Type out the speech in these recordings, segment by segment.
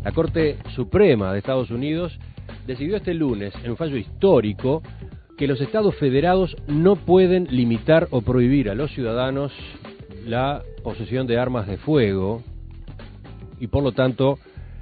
La Corte Suprema de Estados Unidos decidió este lunes, en un fallo histórico, que los estados federados no pueden limitar o prohibir a los ciudadanos la posesión de armas de fuego y por lo tanto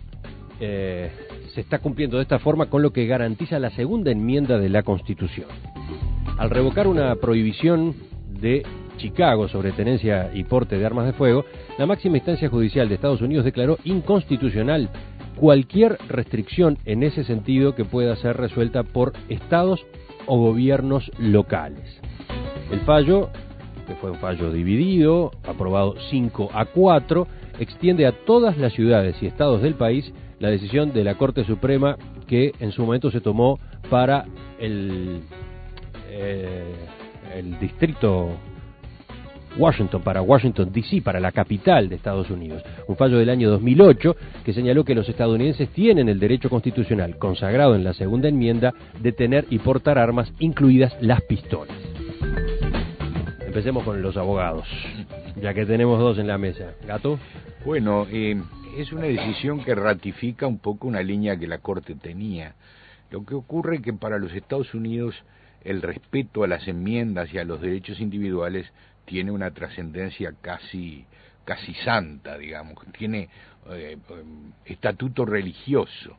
se está cumpliendo de esta forma con lo que garantiza la segunda enmienda de la Constitución. Al revocar una prohibición de Chicago sobre tenencia y porte de armas de fuego, la máxima instancia judicial de Estados Unidos declaró inconstitucional cualquier restricción en ese sentido que pueda ser resuelta por estados o gobiernos locales. El fallo, que fue un fallo dividido, aprobado 5-4, extiende a todas las ciudades y estados del país la decisión de la Corte Suprema que en su momento se tomó para el distrito Washington, para Washington D.C., para la capital de Estados Unidos. Un fallo del año 2008 que señaló que los estadounidenses tienen el derecho constitucional, consagrado en la segunda enmienda, de tener y portar armas, incluidas las pistolas. Empecemos con los abogados, ya que tenemos dos en la mesa. ¿Gato? Bueno, es una decisión que ratifica un poco una línea que la Corte tenía. Lo que ocurre es que para los Estados Unidos el respeto a las enmiendas y a los derechos individuales tiene una trascendencia casi santa, digamos, tiene estatuto religioso.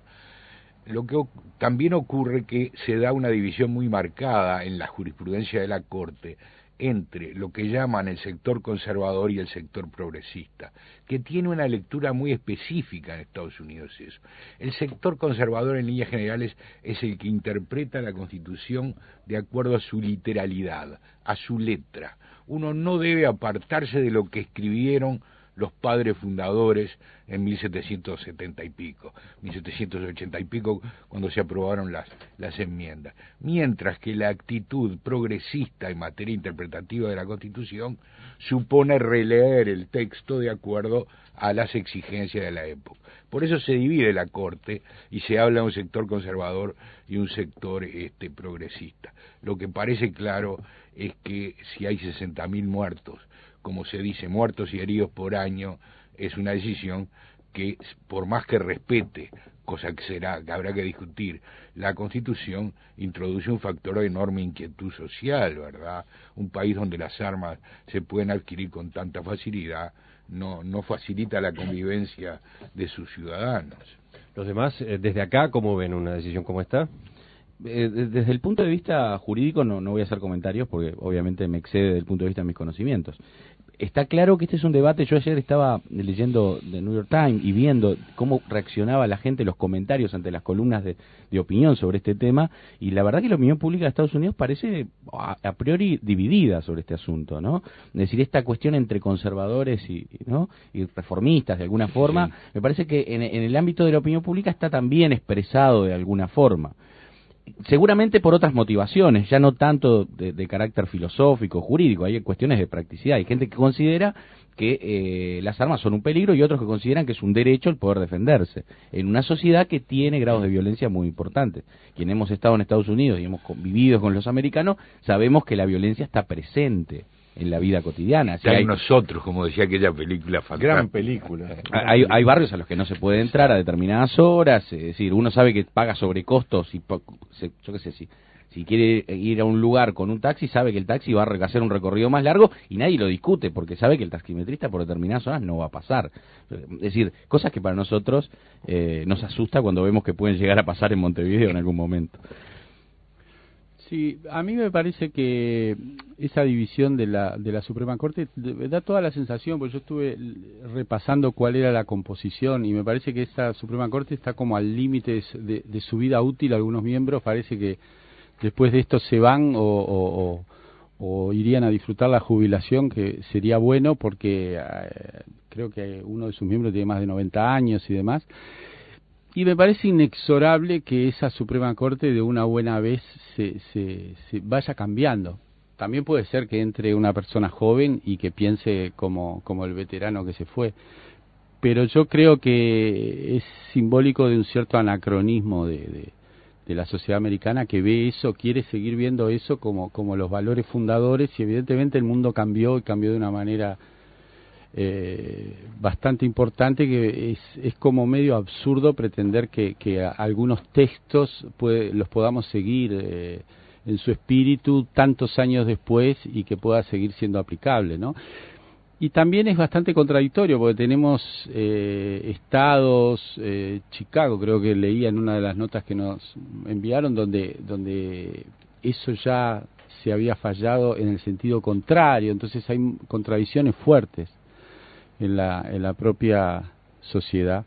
Lo que también ocurre que se da una división muy marcada en la jurisprudencia de la Corte entre lo que llaman el sector conservador y el sector progresista, que tiene una lectura muy específica en Estados Unidos eso. El sector conservador en líneas generales es el que interpreta la Constitución de acuerdo a su literalidad, a su letra. Uno no debe apartarse de lo que escribieron los padres fundadores en 1770 y pico, 1780 y pico, cuando se aprobaron las enmiendas. Mientras que la actitud progresista en materia interpretativa de la Constitución supone releer el texto de acuerdo a las exigencias de la época. Por eso se divide la Corte y se habla de un sector conservador y un sector progresista. Lo que parece claro es que si hay 60.000 muertos, como se dice, muertos y heridos por año, es una decisión que, por más que respete, cosa que habrá que discutir, la Constitución introduce un factor de enorme inquietud social, ¿verdad? Un país donde las armas se pueden adquirir con tanta facilidad no facilita la convivencia de sus ciudadanos. Los demás, desde acá, ¿cómo ven una decisión como esta? Desde el punto de vista jurídico no voy a hacer comentarios porque obviamente me excede desde el punto de vista de mis conocimientos. Está claro que este es un debate. Yo ayer estaba leyendo The New York Times y viendo cómo reaccionaba la gente, los comentarios ante las columnas de opinión sobre este tema, y la verdad que la opinión pública de Estados Unidos parece a priori dividida sobre este asunto, ¿no? Es decir, esta cuestión entre conservadores y reformistas de alguna forma, sí. Me parece que en el ámbito de la opinión pública está también expresado de alguna forma. Seguramente por otras motivaciones, ya no tanto de carácter filosófico, jurídico, hay cuestiones de practicidad. Hay gente que considera que las armas son un peligro y otros que consideran que es un derecho el poder defenderse. En una sociedad que tiene grados de violencia muy importantes. Quienes hemos estado en Estados Unidos y hemos convivido con los americanos, sabemos que la violencia está presente en la vida cotidiana. Si hay nosotros, como decía aquella película fantástica. Gran película. Hay barrios a los que no se puede entrar a determinadas horas, es decir, uno sabe que paga sobrecostos y yo qué sé, si quiere ir a un lugar con un taxi, sabe que el taxi va a hacer un recorrido más largo y nadie lo discute porque sabe que el taximetrista por determinadas zonas no va a pasar. Es decir, cosas que para nosotros nos asusta cuando vemos que pueden llegar a pasar en Montevideo en algún momento. Sí, a mí me parece que esa división de la Suprema Corte da toda la sensación, porque yo estuve repasando cuál era la composición y me parece que esa Suprema Corte está como al límite de su vida útil. Algunos miembros parece que después de esto se van o irían a disfrutar la jubilación, que sería bueno porque creo que uno de sus miembros tiene más de 90 años y demás. Y me parece inexorable que esa Suprema Corte de una buena vez se vaya cambiando. También puede ser que entre una persona joven y que piense como el veterano que se fue. Pero yo creo que es simbólico de un cierto anacronismo de la sociedad americana, que ve eso, quiere seguir viendo eso como los valores fundadores, y evidentemente el mundo cambió y cambió de una manera bastante importante, que es como medio absurdo pretender que algunos textos los podamos seguir en su espíritu tantos años después y que pueda seguir siendo aplicable, ¿no? Y también es bastante contradictorio porque tenemos estados, Chicago creo que leía en una de las notas que nos enviaron, donde eso ya se había fallado en el sentido contrario, entonces hay contradicciones fuertes en la propia sociedad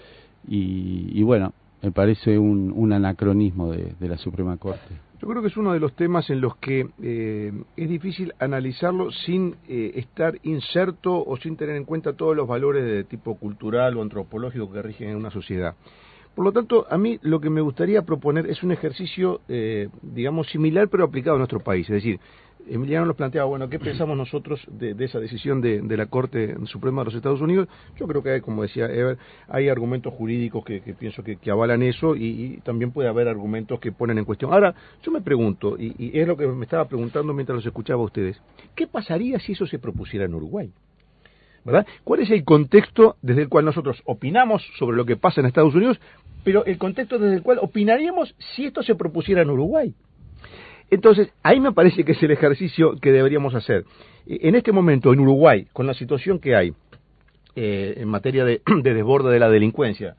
y bueno, me parece un anacronismo de la Suprema Corte. Yo creo que es uno de los temas en los que es difícil analizarlo sin estar inserto o sin tener en cuenta todos los valores de tipo cultural o antropológico que rigen en una sociedad. Por lo tanto, a mí lo que me gustaría proponer es un ejercicio, digamos, similar pero aplicado a nuestro país. Es decir, Emiliano nos planteaba, bueno, ¿qué pensamos nosotros de esa decisión de la Corte Suprema de los Estados Unidos? Yo creo que hay, como decía Ever, hay argumentos jurídicos que pienso que avalan eso y también puede haber argumentos que ponen en cuestión. Ahora, yo me pregunto, y es lo que me estaba preguntando mientras los escuchaba a ustedes, ¿qué pasaría si eso se propusiera en Uruguay? ¿Verdad? ¿Cuál es el contexto desde el cual nosotros opinamos sobre lo que pasa en Estados Unidos, pero el contexto desde el cual opinaríamos si esto se propusiera en Uruguay? Entonces, ahí me parece que es el ejercicio que deberíamos hacer. En este momento, en Uruguay, con la situación que hay en materia de desborde de la delincuencia,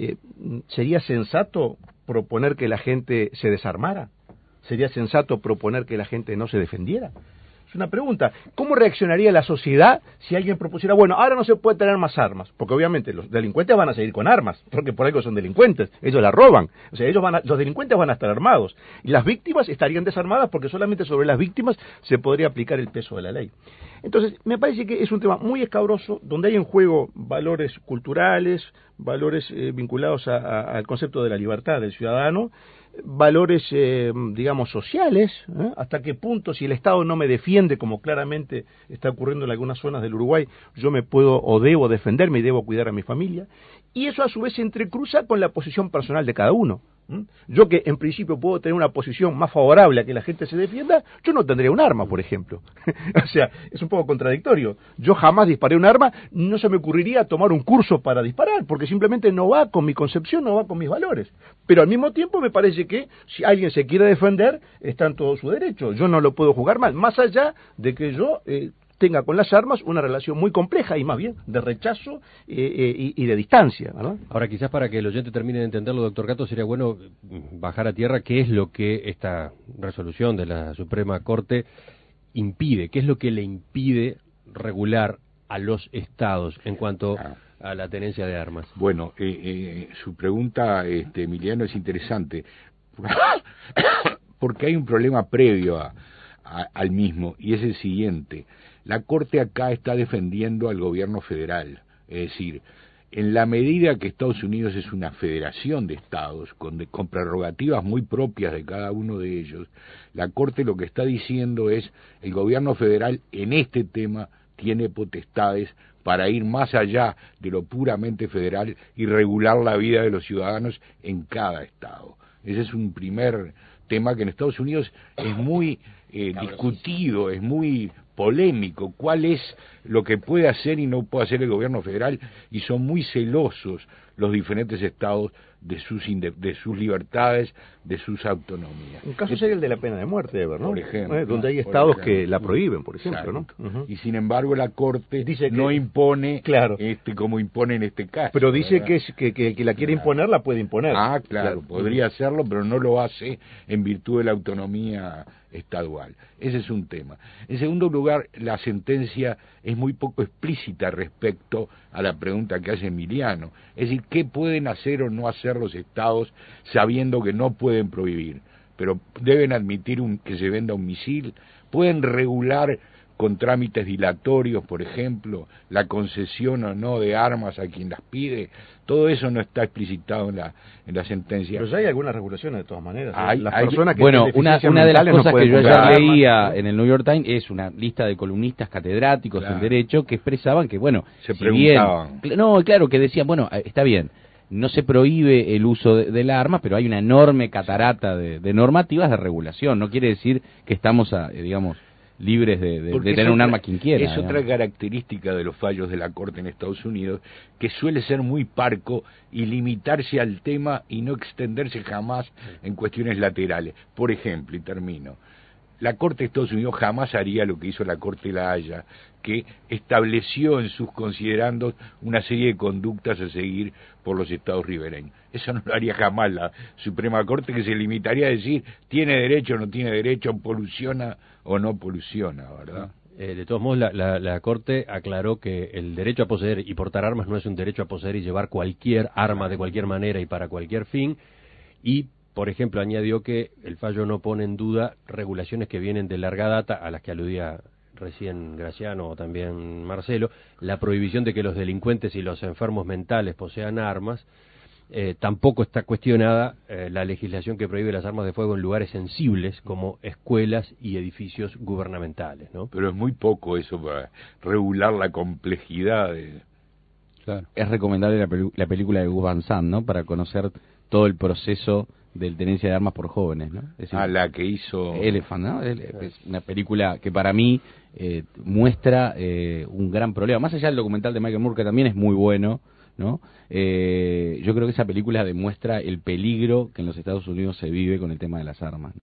¿sería sensato proponer que la gente se desarmara? ¿Sería sensato proponer que la gente no se defendiera? Es una pregunta. ¿Cómo reaccionaría la sociedad si alguien propusiera, bueno, ahora no se puede tener más armas? Porque obviamente los delincuentes van a seguir con armas, porque por algo son delincuentes, ellos las roban. O sea, los delincuentes van a estar armados. Y las víctimas estarían desarmadas porque solamente sobre las víctimas se podría aplicar el peso de la ley. Entonces, me parece que es un tema muy escabroso, donde hay en juego valores culturales, valores vinculados al concepto de la libertad del ciudadano, valores, digamos, sociales, hasta qué punto, si el Estado no me defiende, como claramente está ocurriendo en algunas zonas del Uruguay, yo me puedo o debo defenderme y debo cuidar a mi familia, y eso a su vez se entrecruza con la posición personal de cada uno. Yo que en principio puedo tener una posición más favorable a que la gente se defienda, yo no tendría un arma, por ejemplo. O sea, es un poco contradictorio. Yo jamás disparé un arma, no se me ocurriría tomar un curso para disparar, porque simplemente no va con mi concepción, no va con mis valores. Pero al mismo tiempo me parece que si alguien se quiere defender, está en todo su derecho. Yo no lo puedo jugar mal, más allá de que yo tenga con las armas una relación muy compleja y más bien de rechazo y de distancia, ¿verdad? Ahora, quizás para que el oyente termine de entenderlo, doctor Cato, sería bueno bajar a tierra qué es lo que esta resolución de la Suprema Corte impide, qué es lo que le impide regular a los estados en cuanto a la tenencia de armas. Bueno, su pregunta, Emiliano, es interesante, porque hay un problema previo al mismo, y es el siguiente. La Corte acá está defendiendo al gobierno federal, es decir, en la medida que Estados Unidos es una federación de estados, con prerrogativas muy propias de cada uno de ellos, la Corte lo que está diciendo es, el gobierno federal en este tema tiene potestades para ir más allá de lo puramente federal y regular la vida de los ciudadanos en cada estado. Ese es un primer tema que en Estados Unidos es muy discutido, es muy polémico, cuál es lo que puede hacer y no puede hacer el gobierno federal, y son muy celosos los diferentes estados de sus libertades, de sus autonomías. Un caso sería el de la pena de muerte, ¿no? Por ejemplo. Donde hay estados que la prohíben, por ejemplo, ¿no? Y sin embargo la Corte dice que no impone, claro, como impone en este caso. Pero dice ¿verdad? que la quiere imponer, la puede imponer. Claro, podría hacerlo, pero no lo hace en virtud de la autonomía estadual. Ese es un tema. En segundo lugar, la sentencia es muy poco explícita respecto a la pregunta que hace Emiliano. Es decir, ¿qué pueden hacer o no hacer los estados sabiendo que no pueden prohibir? Pero deben admitir que se venda un misil, pueden regular con trámites dilatorios, por ejemplo, la concesión o no de armas a quien las pide. Todo eso no está explicitado en la sentencia. Pero ya hay algunas regulaciones de todas maneras. Bueno, una de las cosas que yo ayer leía en el New York Times es una lista de columnistas catedráticos en derecho que expresaban que, bueno, se preguntaban. Que decían, bueno, está bien, no se prohíbe el uso del arma, pero hay una enorme catarata de normativas de regulación. No quiere decir que estamos, digamos, libres de Porque tener un arma quien quiera. Es otra característica de los fallos de la Corte en Estados Unidos, que suele ser muy parco y limitarse al tema y no extenderse jamás en cuestiones laterales. Por ejemplo, y termino, la Corte de Estados Unidos jamás haría lo que hizo la Corte de La Haya, que estableció en sus considerandos una serie de conductas a seguir por los estados ribereños. Eso no lo haría jamás la Suprema Corte, que se limitaría a decir tiene derecho o no tiene derecho, poluciona o no poluciona, ¿verdad? De todos modos, la Corte aclaró que el derecho a poseer y portar armas no es un derecho a poseer y llevar cualquier arma de cualquier manera y para cualquier fin, y por ejemplo, añadió que el fallo no pone en duda regulaciones que vienen de larga data, a las que aludía recién Graciano o también Marcelo, la prohibición de que los delincuentes y los enfermos mentales posean armas. Tampoco está cuestionada la legislación que prohíbe las armas de fuego en lugares sensibles como escuelas y edificios gubernamentales, ¿no? Pero es muy poco eso para regular la complejidad de... Claro. Es recomendable la película de Gus Van Sant, ¿no? Para conocer todo el proceso de tenencia de armas por jóvenes, ¿no? Es decir, la que hizo Elephant, ¿no? Es una película que para mí muestra un gran problema. Más allá del documental de Michael Moore, que también es muy bueno, ¿no? Yo creo que esa película demuestra el peligro que en los Estados Unidos se vive con el tema de las armas.